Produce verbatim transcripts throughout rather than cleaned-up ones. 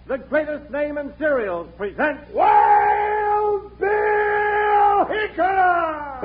the greatest name in cereals, presents Wild Bill Hickok!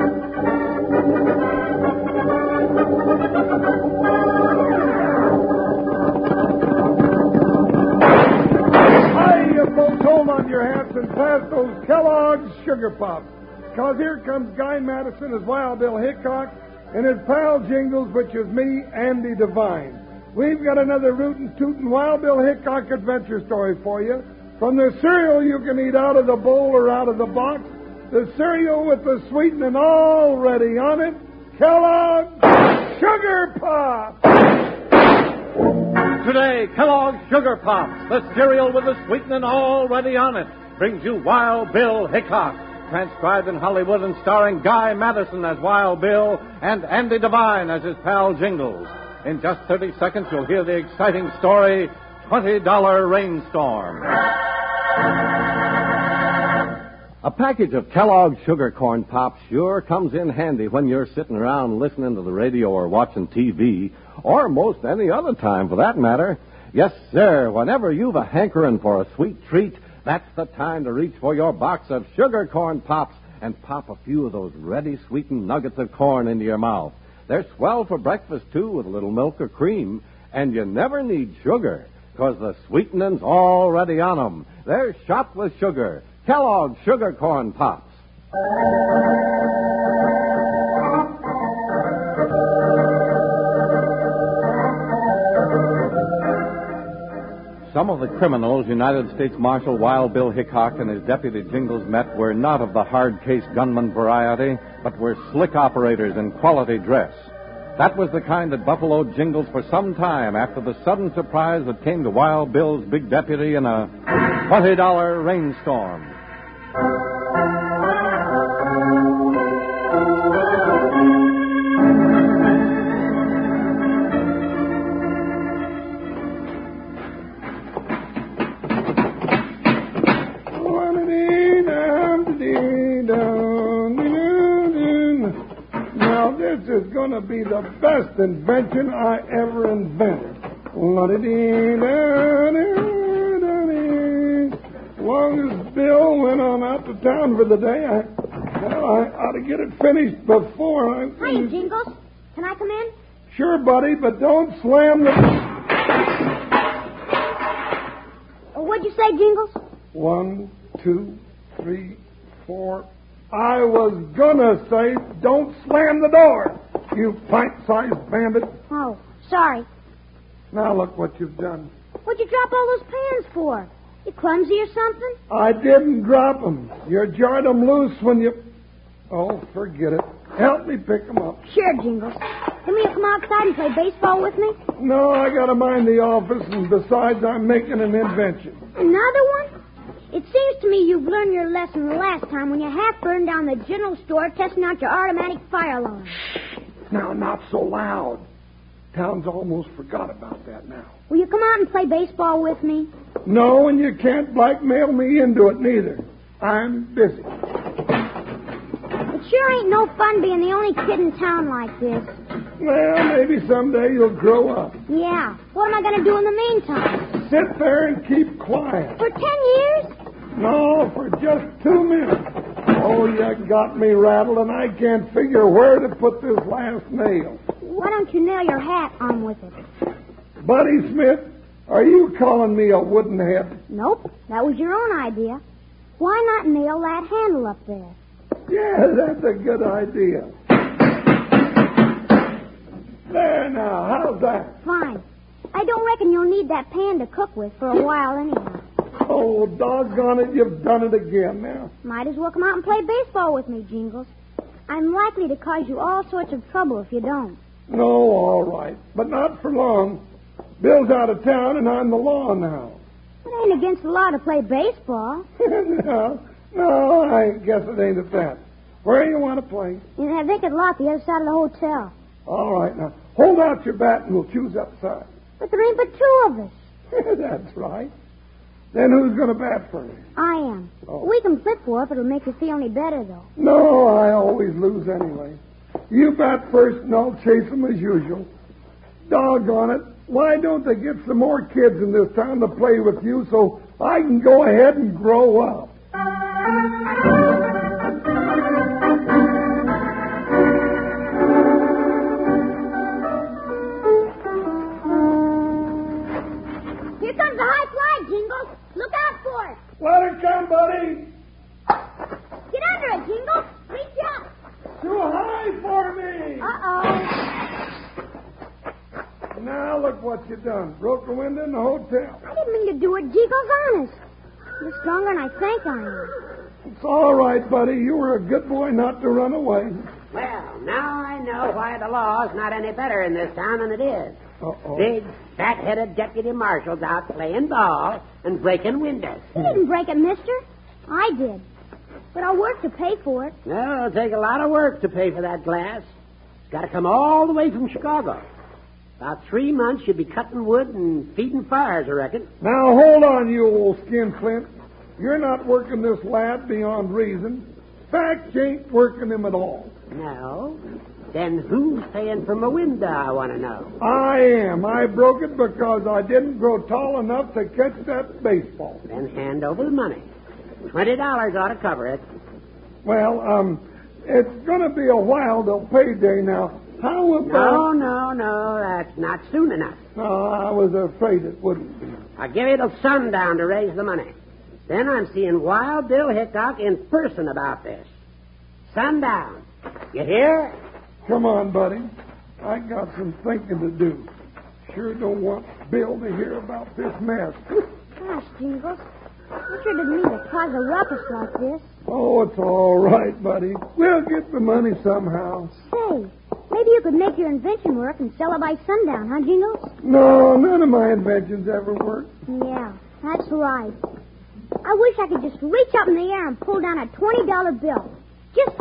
Hi, you folks, hold on your hats and pass those Kellogg's Sugar Pops. Because here comes Guy Madison as Wild Bill Hickok and his pal Jingles, which is me, Andy Devine. We've got another rootin' tootin' Wild Bill Hickok adventure story for you. From the cereal you can eat out of the bowl or out of the box, the cereal with the sweetening already on it, Kellogg's Sugar Pops! Today, Kellogg's Sugar Pops, the cereal with the sweetening already on it, brings you Wild Bill Hickok, transcribed in Hollywood and starring Guy Madison as Wild Bill and Andy Devine as his pal Jingles. In just thirty seconds, you'll hear the exciting story, twenty dollar Rainstorm. A package of Kellogg's Sugar Corn Pops sure comes in handy when you're sitting around listening to the radio or watching T V, or most any other time for that matter. Yes, sir, whenever you've a hankering for a sweet treat, that's the time to reach for your box of Sugar Corn Pops and pop a few of those ready sweetened nuggets of corn into your mouth. They're swell for breakfast, too, with a little milk or cream. And you never need sugar, because the sweetening's already on them. They're shot with sugar. Kellogg's Sugar Corn Pops. Some of the criminals United States Marshal Wild Bill Hickok and his deputy Jingles met were not of the hard-case gunman variety, but were slick operators in quality dress. That was the kind that buffaloed Jingles for some time after the sudden surprise that came to Wild Bill's big deputy in a twenty dollar Rainstorm. This is going to be the best invention I ever invented. As long as Bill went on out to town for the day, I, well, I ought to get it finished before I... Hi, Jingles. Can I come in? Sure, buddy, but don't slam the... Oh, what'd you say, Jingles? One, two, three, four... I was gonna say, don't slam the door, you pint-sized bandit. Oh, sorry. Now look what you've done. What'd you drop all those pans for? You clumsy or something? I didn't drop them. You jarred them loose when you... Oh, forget it. Help me pick them up. Sure, Jingles. Can we come outside and play baseball with me? No, I gotta mind the office, and besides, I'm making an invention. Another one? It seems to me you've learned your lesson the last time when you half burned down the general store testing out your automatic fire alarm. Now, not so loud. Town's almost forgot about that now. Will you come out and play baseball with me? No, and you can't blackmail me into it neither. I'm busy. It sure ain't no fun being the only kid in town like this. Well, maybe someday you'll grow up. Yeah. What am I going to do in the meantime? Sit there and keep quiet. For ten years? No, for just two minutes. Oh, you got me rattled, and I can't figure where to put this last nail. Why don't you nail your hat on with it? Buddy Smith, are you calling me a wooden head? Nope. That was your own idea. Why not nail that handle up there? Yeah, that's a good idea. There now, how's that? Fine. I don't reckon you'll need that pan to cook with for a while anyhow. Oh, doggone it, you've done it again now. Might as well come out and play baseball with me, Jingles. I'm likely to cause you all sorts of trouble if you don't. No, all right, but not for long. Bill's out of town, and I'm the law now. It ain't against the law to play baseball. no, no, I guess it ain't at that. Where do you want to play? In that vacant lot the other side of the hotel. All right, now, hold out your bat and we'll choose upside. But there ain't but two of us. That's right. Then who's going to bat first? I am. Oh. We can flip for if it'll make you feel any better, though. No, I always lose anyway. You bat first and I'll chase them as usual. Doggone it. Why don't they get some more kids in this town to play with you so I can go ahead and grow up? Here comes the high fly, Jingles. Look out for it. Let her come, buddy. Get under it, Jingles. Reach up. Too high for me. Uh-oh. Now look what you done. Broke a window in the hotel. I didn't mean to do it, Jingles, honest. You're stronger than I think I am. It's all right, buddy. You were a good boy not to run away. Well, now I know why the law's not any better in this town than it is. Uh-oh. Big, fat-headed deputy marshals out playing ball and breaking windows. You didn't break it, mister. I did. But I'll work to pay for it. Well, it'll take a lot of work to pay for that glass. It's got to come all the way from Chicago. About three months you'll be cutting wood and feeding fires, I reckon. Now, hold on, you old skinflint. You're not working this lad beyond reason. Fact, you ain't working him at all. No? Then who's paying for my window, I want to know. I am. I broke it because I didn't grow tall enough to catch that baseball. Then hand over the money. Twenty dollars ought to cover it. Well, um, it's going to be a while till payday now. How about... No, no, no, that's not soon enough. No, I was afraid it wouldn't be. I'll give you till sundown to raise the money. Then I'm seeing Wild Bill Hickok in person about this. Sundown. You hear? Come on, buddy. I got some thinking to do. Sure don't want Bill to hear about this mess. Gosh, Jingles. I sure didn't mean to cause a ruckus like this. Oh, it's all right, buddy. We'll get the money somehow. Say, maybe you could make your invention work and sell it by sundown, huh, Jingles? No, none of my inventions ever work. Yeah, that's right. I wish I could just reach up in the air and pull down a twenty dollar bill. Just...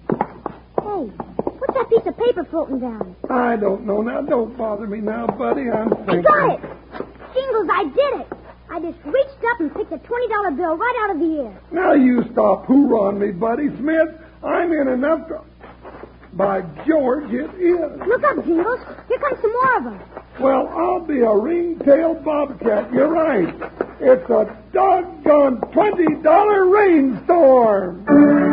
Hey, what's that piece of paper floating down? I don't know. Now, don't bother me now, buddy. I'm thinking. I got it! Jingles, I did it! I just reached up and picked a twenty dollar bill right out of the air. Now you stop hoorahing me, buddy Smith. I'm in enough to... By George, it is. Look up, Jingles. Here comes some more of them. Well, I'll be a ring-tailed bobcat. You're right. It's a doggone twenty dollar rainstorm.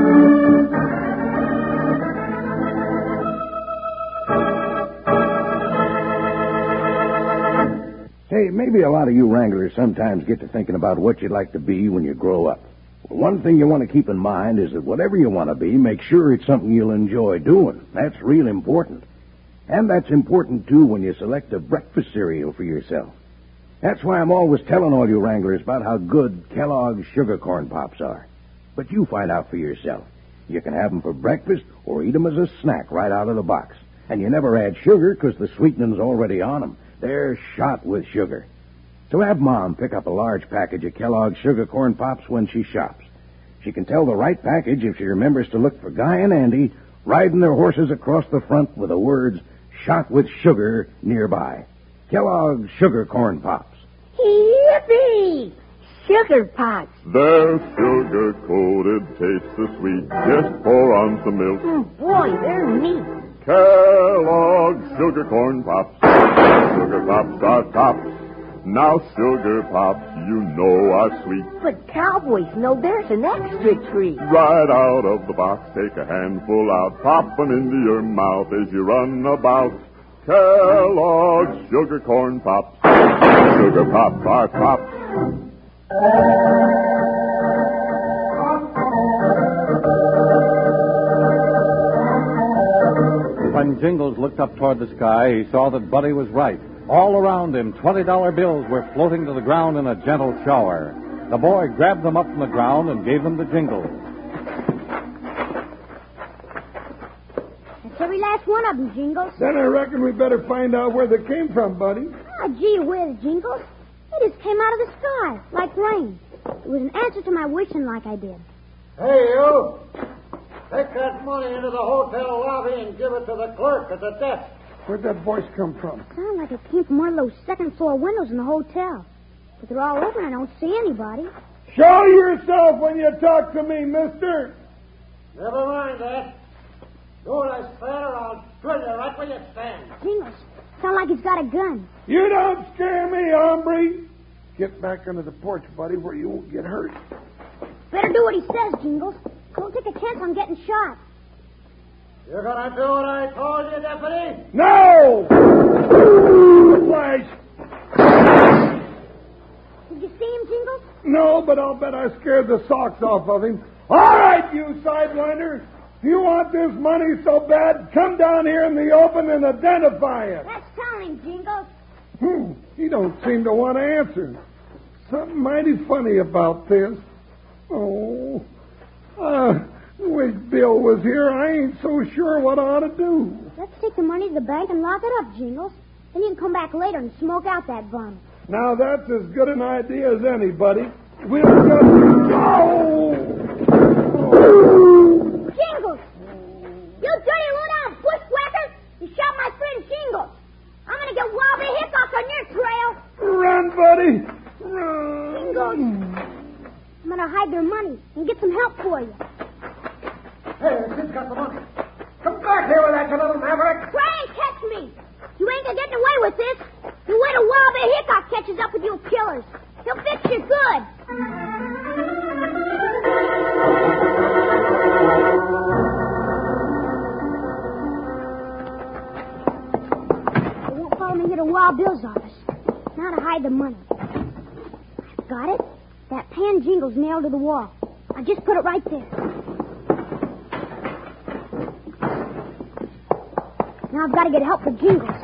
Hey, maybe a lot of you wranglers sometimes get to thinking about what you'd like to be when you grow up. Well, one thing you want to keep in mind is that whatever you want to be, make sure it's something you'll enjoy doing. That's real important. And that's important, too, when you select a breakfast cereal for yourself. That's why I'm always telling all you wranglers about how good Kellogg's Sugar Corn Pops are. But you find out for yourself. You can have them for breakfast or eat them as a snack right out of the box. And you never add sugar because the sweetening's already on them. They're shot with sugar. So have Mom pick up a large package of Kellogg's Sugar Corn Pops when she shops. She can tell the right package if she remembers to look for Guy and Andy riding their horses across the front with the words, "Shot with Sugar," nearby. Kellogg's Sugar Corn Pops. Yippee! Sugar Pops. They're sugar-coated, taste so sweet. Just pour on some milk. Oh, boy, they're neat. Kellogg's Sugar Corn Pops. Sugar Pops are tops. Now Sugar Pops, you know, are sweet. But cowboys know there's an extra treat. Right out of the box, take a handful out, pop 'em into your mouth as you run about. Kellogg's Sugar Corn Pops. Sugar Pops are tops. When Jingles looked up toward the sky, he saw that Buddy was right. All around him, twenty dollar bills were floating to the ground in a gentle shower. The boy grabbed them up from the ground and gave them to Jingles. That's every last one of them, Jingles. Then I reckon we better find out where they came from, buddy. Oh, gee whiz, Jingles. They just came out of the sky, like rain. It was an answer to my wishing like I did. Hey, you. Take that money into the hotel lobby and give it to the clerk at the desk. Where'd that voice come from? Sounded like it came from one of those second floor windows in the hotel. But they're all open. I don't see anybody. Show yourself when you talk to me, mister. Never mind that. Do what I said or I'll drill you right where you stand. Jingles, Sound like he's got a gun. You don't scare me, hombre. Get back under the porch, buddy, where you won't get hurt. Better do what he says, Jingles. Don't take a chance on getting shot. You're going to do what I told you, Deputy? No! Flash! Did you see him, Jingles? No, but I'll bet I scared the socks off of him. All right, you sidewinder. If you want this money so bad, come down here in the open and identify it. Let's tell him, Jingles. Hmm, he don't seem to want to answer. Something mighty funny about this. Oh, uh, wish Bill was here. I ain't so sure what I ought to do. Let's take the money to the bank and lock it up, Jingles. Then you can come back later and smoke out that bum. Now, that's as good an idea as anybody. We'll just... Oh! Jingles! You dirty low-down bushwhacker! You shot my friend Jingles. I'm going to get Wobby Hickok on your trail. Run, buddy! Run! Jingles! I'm going to hide their money and get some help for you. Hey, kid's got the money. Come back here with that, you little maverick. Try and catch me. You ain't going to get away with this. You wait till Wobby Hickok catches up with you killers. He'll fix you good. They won't follow me here to Wild Bill's office. Now to hide the money. I've got it. That pan Jingles nailed to the wall. I just put it right there. Now I've got to get help for Jingles.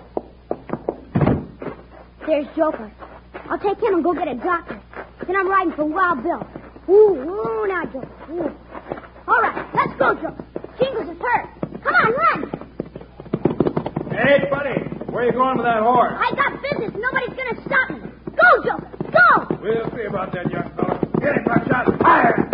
There's Joker. I'll take him and go get a doctor. Then I'm riding for Wild Bill. Ooh, ooh, now, Joker. Ooh. All right, let's go, Joker. Jingles is hurt. Come on, run. Hey, buddy, where are you going with that horse? I got business. Nobody's going to stop me. Go, Joker. Go. We'll see about that, young fella. Get it, Buckshot. Fire!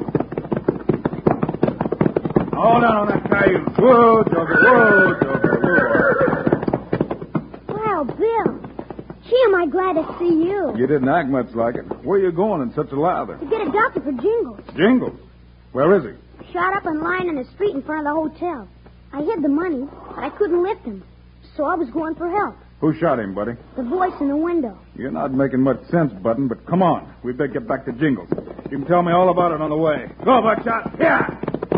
Hold on on that cayuse. Whoa, Joker. Whoa, Joker. Whoa. Well, Bill. Gee, am I glad to see you. You didn't act much like it. Where are you going in such a lather? To get a doctor for Jingles. Jingles? Where is he? Shot up and lying in the street in front of the hotel. I hid the money, but I couldn't lift him. So I was going for help. Who shot him, buddy? The voice in the window. You're not making much sense, Button, but come on. We better get back to Jingles. You can tell me all about it on the way. Go, Buckshot. Here!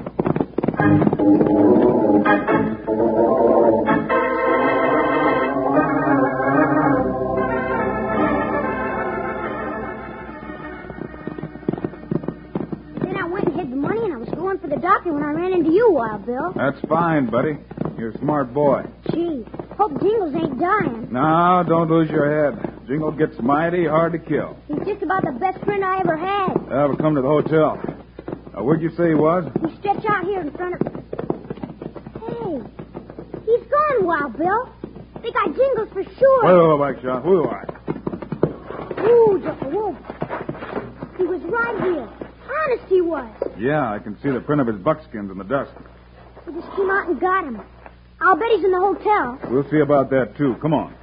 For the doctor when I ran into you, Wild Bill. That's fine, buddy. You're a smart boy. Gee, hope Jingles ain't dying. No, don't lose your head. Jingles gets mighty hard to kill. He's just about the best friend I ever had. Uh, we'll come to the hotel. Uh, where'd you say he was? He's stretched out here in front of... Hey, he's gone, Wild Bill. They got Jingles for sure. Whoa, whoa, whoa, Buckshot. Who are Ooh, just a wolf. He was right here. Honest he was. Yeah, I can see the print of his buckskins in the dust. We just came out and got him. I'll bet he's in the hotel. We'll see about that, too. Come on.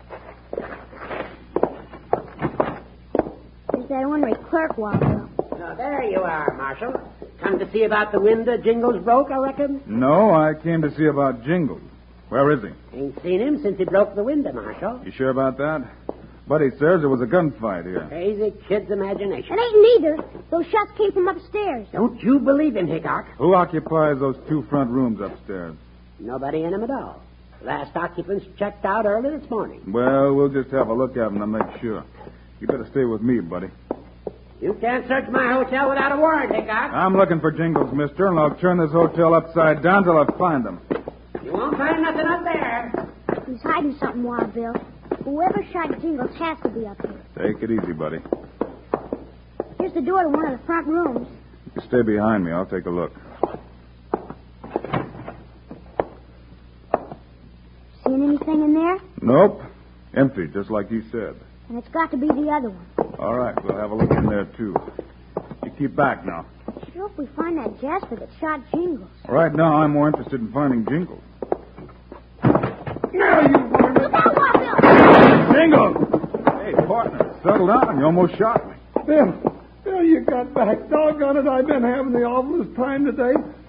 There's that ornery clerk, Wild Bill. Now, there you are, Marshal. Come to see about the window Jingles broke, I reckon? No, I came to see about Jingles. Where is he? Ain't seen him since he broke the window, Marshal. You sure about that? Buddy says there was a gunfight here. Crazy kid's imagination. It ain't neither. Those shots came from upstairs. Don't you believe him, Hickok? Who occupies those two front rooms upstairs? Nobody in them at all. Last occupants checked out early this morning. Well, we'll just have a look at them to make sure. You better stay with me, buddy. You can't search my hotel without a warrant, Hickok. I'm looking for Jingles, mister, and I'll turn this hotel upside down till I find him. You won't find nothing up there. He's hiding something, Wild Bill. Whoever shot Jingles has to be up here. Take it easy, buddy. Here's the door to one of the front rooms. You stay behind me. I'll take a look. Seeing anything in there? Nope. Empty, just like you said. And it's got to be the other one. All right, we'll have a look in there, too. You keep back now. Sure hope we find that Jasper that shot Jingles. Right now, I'm more interested in finding Jingles. Now you warned Look out, Wild Bill! Jingles! Hey, partner, settle down. You almost shot me. Bill, Bill, you got back. Doggone it, I've been having the awfulest time today.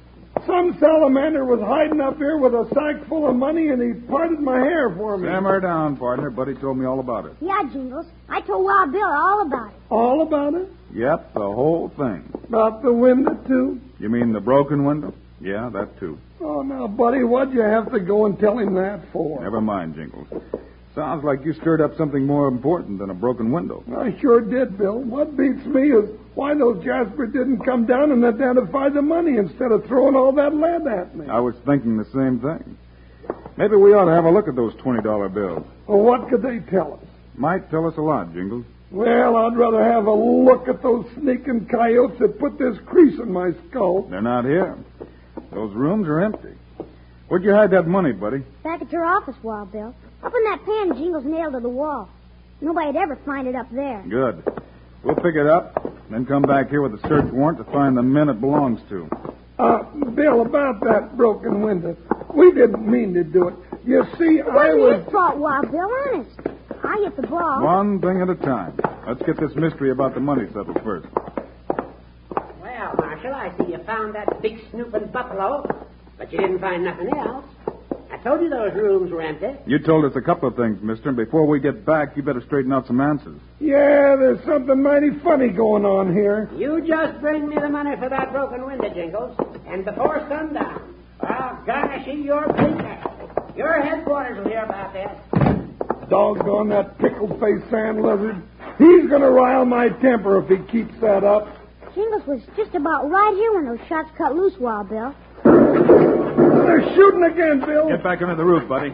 some salamander was hiding up here with a sack full of money, and he parted my hair for me. Simmer down, partner. Buddy told me all about it. Yeah, Jingles. I told Wild Bill all about it. All about it? Yep, the whole thing. About the window, too? You mean the broken window? Yeah, that too. Oh, now, buddy, what'd you have to go and tell him that for? Never mind, Jingles. Sounds like you stirred up something more important than a broken window. I sure did, Bill. What beats me is why those Jaspers didn't come down and identify the money instead of throwing all that lead at me. I was thinking the same thing. Maybe we ought to have a look at those twenty dollar bills. Well, what could they tell us? Might tell us a lot, Jingles. Well, I'd rather have a look at those sneaking coyotes that put this crease in my skull. They're not here. Those rooms are empty. Where'd you hide that money, buddy? Back at your office, Wild Bill. Up in that pan Jingles nailed to the wall. Nobody'd ever find it up there. Good. We'll pick it up, then come back here with a search warrant to find the men it belongs to. Uh, Bill, about that broken window. We didn't mean to do it. You see, It I wasn't was... his fault, Wild Bill, honest. I hit the ball. One thing at a time. Let's get this mystery about the money settled first. Well, Marshal, I see you found that big snooping buffalo, but you didn't find nothing else. I told you those rooms were empty. You told us a couple of things, mister, and before we get back, you better straighten out some answers. Yeah, there's something mighty funny going on here. You just bring me the money for that broken window, Jingles, and before sundown, I'll garnish you your business. Your headquarters will hear about this. Doggone that pickle-faced sand lizard. He's going to rile my temper if he keeps that up. Jingles was just about right here when those shots cut loose, Wild Bill. They're shooting again, Bill. Get back under the roof, buddy.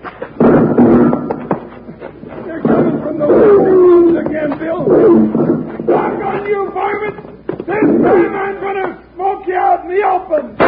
They're coming from the rooms again, Bill. Doggone you, varmint! This time I'm going to smoke you out in the open.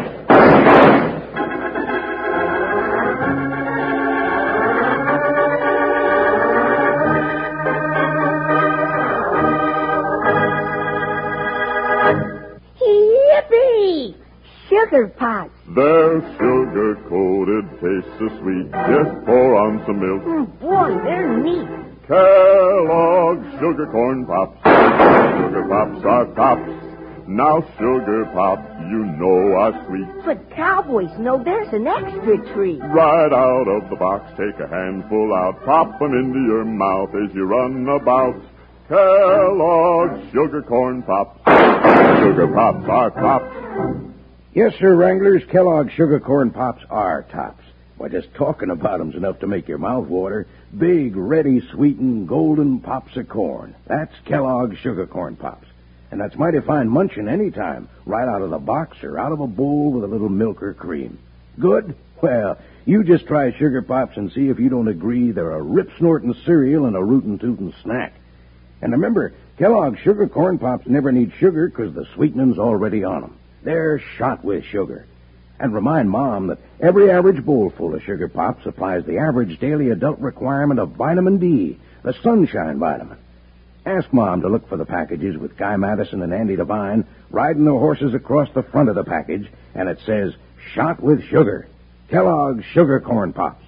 Yippee! Sugar pots. Their sugar-coated taste so sweet. Just pour on some milk. Mm, boy, they're neat. Kellogg's Sugar Corn Pops. Sugar Pops are pops. Now Sugar Pops, you know, are sweet. But cowboys know there's an extra treat. Right out of the box, take a handful out. Pop 'em into your mouth as you run about. Kellogg's Sugar Corn Pops. Sugar Pops are pops. Yes, sir, Wranglers, Kellogg's Sugar Corn Pops are tops. Why, just talking about 'em's enough to make your mouth water. Big, ready, sweetened, golden pops of corn. That's Kellogg's Sugar Corn Pops. And that's mighty fine munching any time, right out of the box or out of a bowl with a little milk or cream. Good? Well, you just try Sugar Pops and see if you don't agree they're a rip-snorting cereal and a rootin'-tootin' snack. And remember, Kellogg's Sugar Corn Pops never need sugar because the sweetening's already on 'em. They're shot with sugar. And remind Mom that every average bowl full of Sugar Pops supplies the average daily adult requirement of vitamin D, the sunshine vitamin. Ask Mom to look for the packages with Guy Madison and Andy Devine riding their horses across the front of the package, and it says, shot with sugar. Kellogg's Sugar Corn Pops.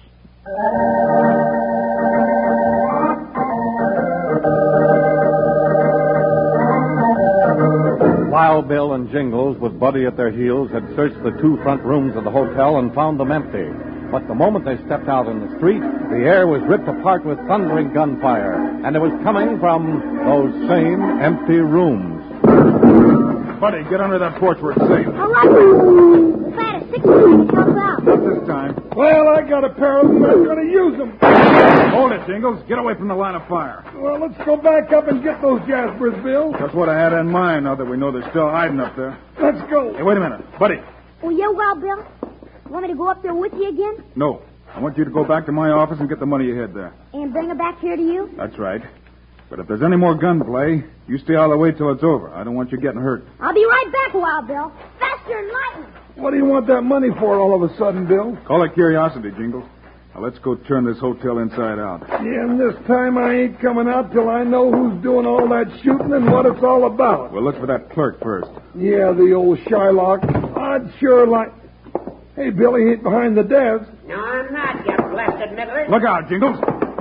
Wild Bill and Jingles, with Buddy at their heels, had searched the two front rooms of the hotel and found them empty. But the moment they stepped out in the street, the air was ripped apart with thundering gunfire, and it was coming from those same empty rooms. Buddy, get under that porch where it's safe. All right. If I had a six-pack to help out. Not this time. Well, I got a pair of them. I'm going to use them. Hold it, Jingles. Get away from the line of fire. Well, let's go back up and get those Jaspers, Bill. That's what I had in mind, now that we know they're still hiding up there. Let's go. Hey, wait a minute. Buddy. Oh, yeah, Wild Bill? Want me to go up there with you again? No. I want you to go back to my office and get the money you hid there. And bring her back here to you? That's right. But if there's any more gunplay, you stay all the way till it's over. I don't want you getting hurt. I'll be right back, Wild Bill. Faster than lightning. What do you want that money for all of a sudden, Bill? Call it curiosity, Jingles. Now, let's go turn this hotel inside out. Yeah, and this time I ain't coming out till I know who's doing all that shooting and what it's all about. We'll look for that clerk first. Yeah, the old Shylock. I'd sure like... Hey, Billy, he ain't behind the desk. No, I'm not, you blasted middler. Look out, Jingles.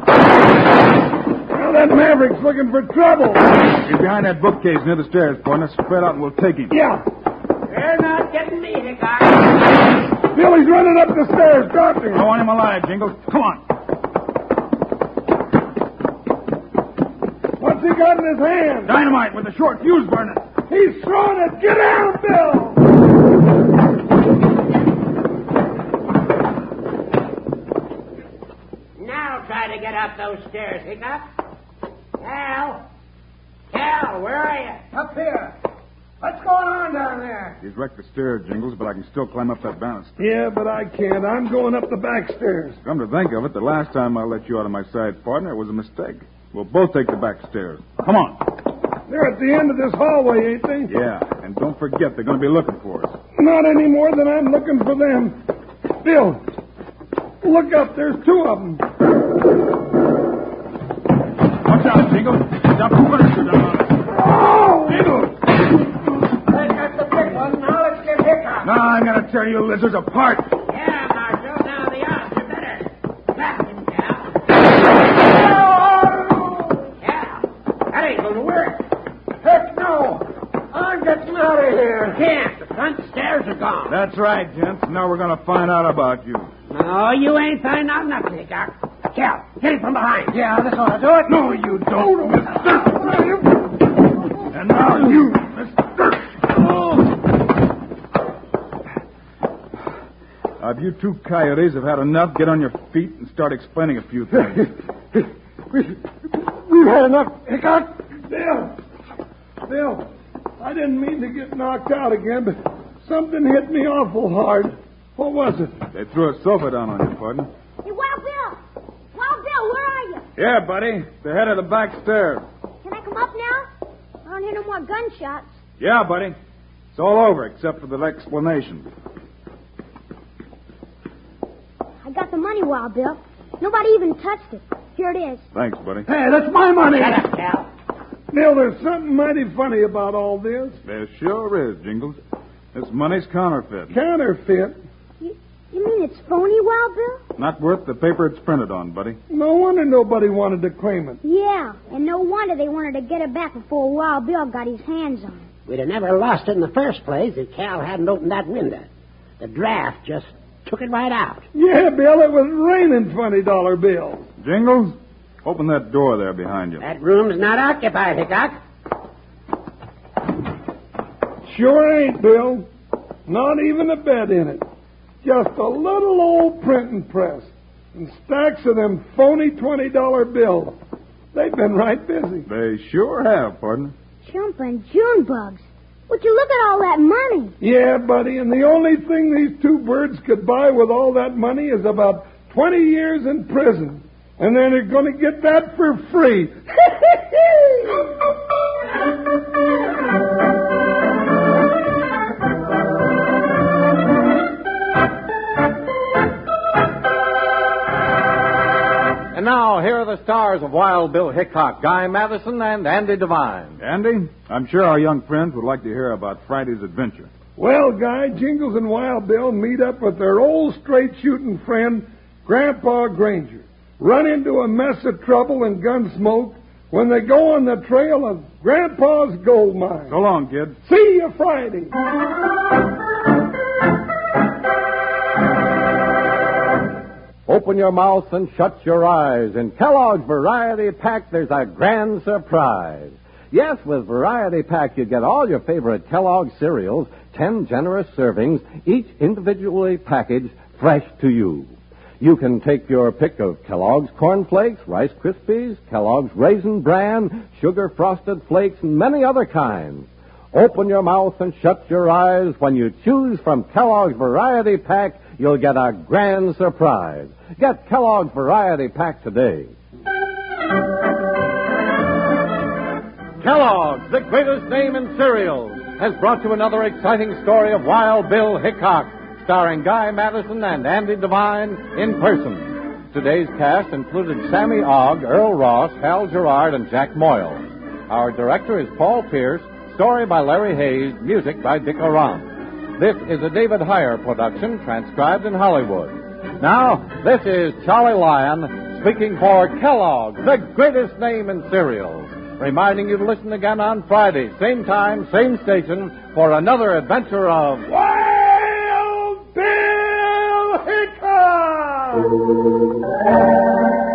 Well, that Maverick's looking for trouble. He's behind that bookcase near the stairs, partner. Spread out and we'll take him. Yeah. Well, You're not getting me, Hickok. Bill, he's running up the stairs. Drop him. I want him alive, Jingles. Come on. What's he got in his hand? Dynamite with a short fuse burning. He's throwing it. Get down, Bill. Now try to get up those stairs, Hickok. Cal? Cal, where are you? Up here. What's going on down there? He's wrecked the stairs, Jingles, but I can still climb up that banister. Yeah, but I can't. I'm going up the back stairs. Come to think of it, the last time I let you out of my sight, partner, it was a mistake. We'll both take the back stairs. Come on. They're at the end of this hallway, ain't they? Yeah, and don't forget, they're going to be looking for us. Not any more than I'm looking for them. Bill, look up. There's two of them. Watch out, Jingles. Dump the furniture down on us. Oh! Jingles! They got the big one. Now let's get Hickok. Now I'm going to tear you lizards apart. Yeah, Marshal. Now the odds are better. Blast him, Cal. Cal, that ain't going to work. Heck no. I'm getting out of here. Can't. The front stairs are gone. That's right, gents. Now we're going to find out about you. No, you ain't finding out nothing, Hickok. Cal, hit him from behind. Yeah, this ought to do it. No, you don't, mister. And now you, mister. Uh, if you two coyotes have had enough, get on your feet and start explaining a few things. We've had enough, Hickok. Bill. Bill, I didn't mean to get knocked out again, but something hit me awful hard. What was it? They threw a sofa down on you, partner. Hey, Wild Bill! Wild Bill, where are you? Yeah, buddy. They're headed the back stairs. Can I come up now? I don't hear no more gunshots. Yeah, buddy. It's all over except for the explanation. I got the money, Wild Bill. Nobody even touched it. Here it is. Thanks, buddy. Hey, that's my money. Shut up, Cal. Bill, there's something mighty funny about all this. There sure is, Jingles. This money's counterfeit. Counterfeit. You, you mean it's phony, Wild Bill? Not worth the paper it's printed on, buddy. No wonder nobody wanted to claim it. Yeah, and no wonder they wanted to get it back before Wild Bill got his hands on it. We'd have never lost it in the first place if Cal hadn't opened that window. The draft just took it right out. Yeah, Bill, it was raining twenty dollar bills. Jingles, open that door there behind you. That room's not occupied, Hickok. Sure ain't, Bill. Not even a bed in it. Just a little old printing press and stacks of them phony twenty dollar bills. They've been right busy. They sure have, partner. Jumping June bugs. Would you look at all that money? Yeah, buddy, and the only thing these two birds could buy with all that money is about twenty years in prison. And then they're going to get that for free. And now, here are the stars of Wild Bill Hickok, Guy Madison, and Andy Devine. Andy, I'm sure our young friends would like to hear about Friday's adventure. Well, Guy, Jingles and Wild Bill meet up with their old straight-shooting friend, Grandpa Granger. Run into a mess of trouble and gun smoke when they go on the trail of Grandpa's gold mine. So long, kid. See you Friday. Open your mouth and shut your eyes. In Kellogg's Variety Pack, there's a grand surprise. Yes, with Variety Pack, you get all your favorite Kellogg cereals, ten generous servings, each individually packaged, fresh to you. You can take your pick of Kellogg's Corn Flakes, Rice Krispies, Kellogg's Raisin Bran, Sugar Frosted Flakes, and many other kinds. Open your mouth and shut your eyes. When you choose from Kellogg's Variety Pack, you'll get a grand surprise. Get Kellogg's Variety Pack today. Kellogg's, the greatest name in cereals, has brought you another exciting story of Wild Bill Hickok, starring Guy Madison and Andy Devine in person. Today's cast included Sammy Ogg, Earl Ross, Hal Gerard, and Jack Moyle. Our director is Paul Pierce, story by Larry Hayes, music by Dick Oran. This is a David Heyer production, transcribed in Hollywood. Now, this is Charlie Lyon speaking for Kellogg, the greatest name in cereals. reminding you to listen again on Friday, same time, same station, for another adventure of Wild Bill Hickok!